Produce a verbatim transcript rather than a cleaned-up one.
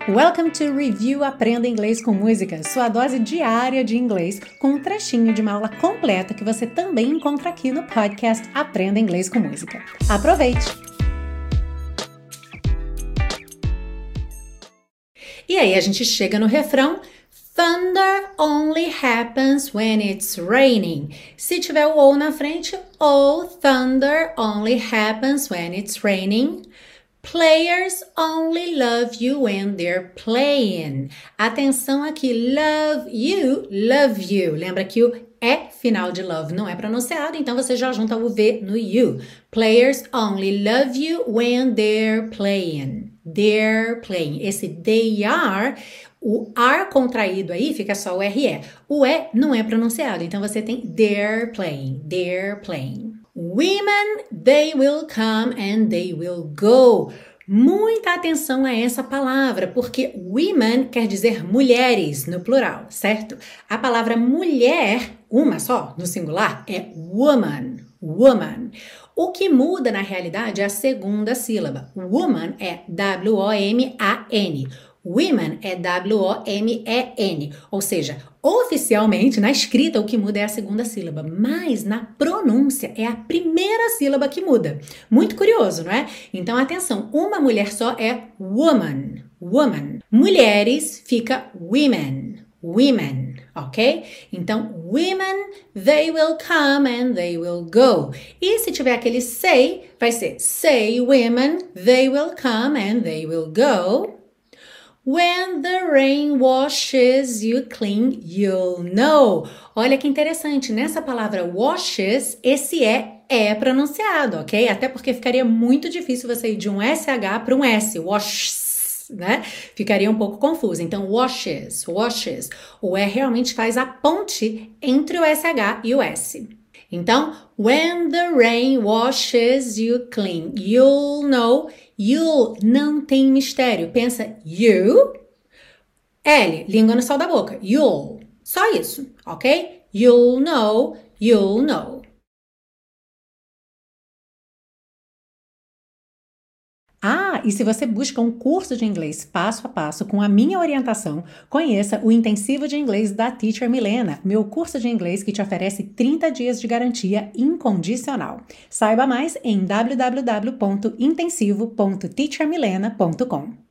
Welcome to Review Aprenda Inglês com Música, sua dose diária de inglês com um trechinho de uma aula completa que você também encontra aqui no podcast Aprenda Inglês com Música. Aproveite! E aí a gente chega no refrão. Thunder only happens when it's raining. Se tiver o ou na frente, oh, thunder only happens when it's raining. Players only love you when they're playing. Atenção aqui, love you, love you. Lembra que o é final de love não é pronunciado, então você já junta o V no you. Players only love you when they're playing. They're playing. Esse they are, o are contraído aí fica só o R E. O E não é pronunciado, então você tem they're playing, they're playing. Women, they will come and they will go. Muita atenção a essa palavra, porque women quer dizer mulheres no plural, certo? A palavra mulher, uma só, no singular, é woman, woman. O que muda na realidade é a segunda sílaba. Woman é W O M A N. Women é W O M E N, ou seja, oficialmente, na escrita, o que muda é a segunda sílaba, mas na pronúncia é a primeira sílaba que muda. Muito curioso, não é? Então, atenção, uma mulher só é woman, woman. Mulheres fica women, women, ok? Então, women, they will come and they will go. E se tiver aquele say, vai ser say women, they will come and they will go. When the rain washes you clean, you'll know. Olha que interessante, nessa palavra washes, esse é é pronunciado, ok? Até porque ficaria muito difícil você ir de um S H para um S, washes, né? Ficaria um pouco confuso. Então, washes, washes. O E realmente faz a ponte entre o S H e o S. Então, when the rain washes you clean, you'll know. You'll não tem mistério. Pensa you, L, língua no céu da boca. You'll. Só isso, ok? You'll know, you'll know. Ah, e se você busca um curso de inglês passo a passo com a minha orientação, conheça o Intensivo de Inglês da Teacher Milena, meu curso de inglês que te oferece trinta dias de garantia incondicional. Saiba mais em w w w ponto intensivo ponto teacher milena ponto com.